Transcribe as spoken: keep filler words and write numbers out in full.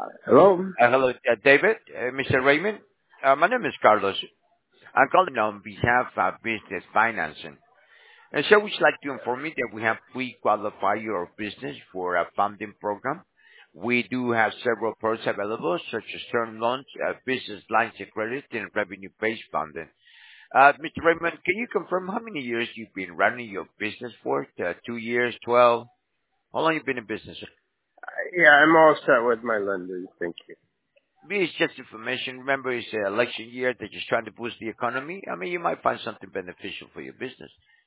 Hello? Uh, Hello, uh, David, uh, Mister Raymond. Uh, My name is Carlos. I'm calling on behalf of Business Financing. And so we'd like to inform you that we have pre-qualified your business for a funding program. We do have several products available, such as term loans, uh, business lines of credit, and revenue-based funding. Uh, Mister Raymond, can you confirm how many years you've been running your business for? Uh, Two years, twelve? How long you been in business? Yeah, I'm all set with my lenders. Thank you. Me, it's just information. Remember, it's an election year. They're just trying to boost the economy. I mean, you might find something beneficial for your business.